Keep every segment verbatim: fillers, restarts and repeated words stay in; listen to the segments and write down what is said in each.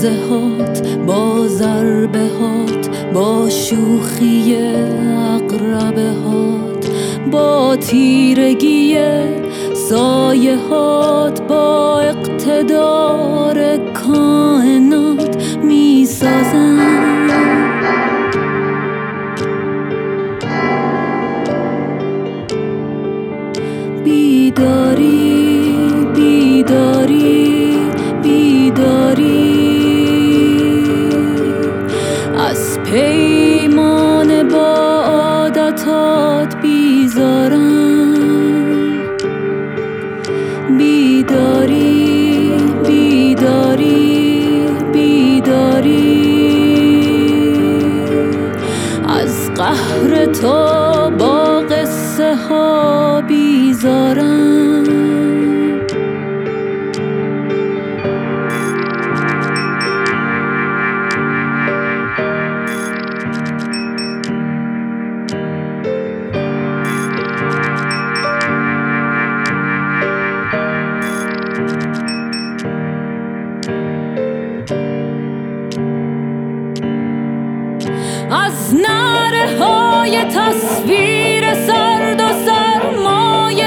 لحظه هات، با ضربه هات، با شوخی اقربه هات، با تیرگی سایه هات، با اقتدار کائنات می سازم. بیداری بیداری بیداری، از پیمان با عادتات بیزارم. بیداری بیداری بیداری، از قهر تو با قصه ها بیزارم. از نعره های تصویر سرد و سرمای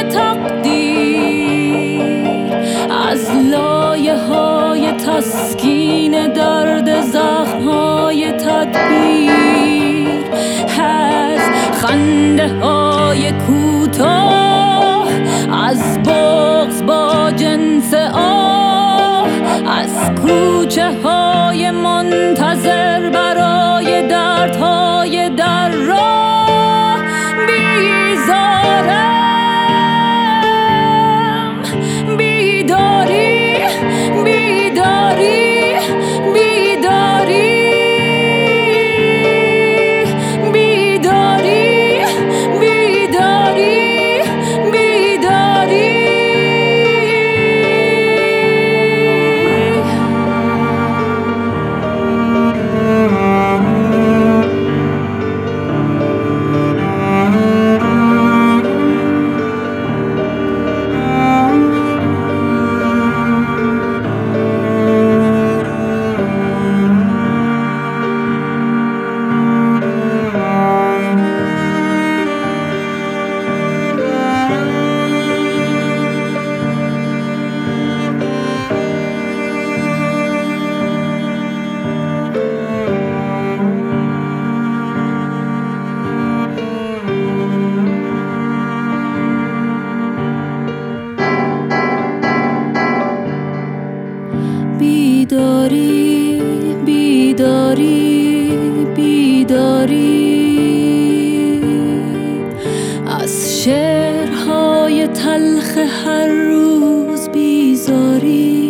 تقدیر، از لایه های تسکین درد زخم های تدبیر، از خنده های کوتاه، از بغض با جنس آه، از کوچه های منتظر برای دردهای در راه بیزارم. بیداری بیداری بیداری بیداری بیداری بیداری. بیداری بیداری بیداری، از شعرهای تلخ هر روز بیزاری.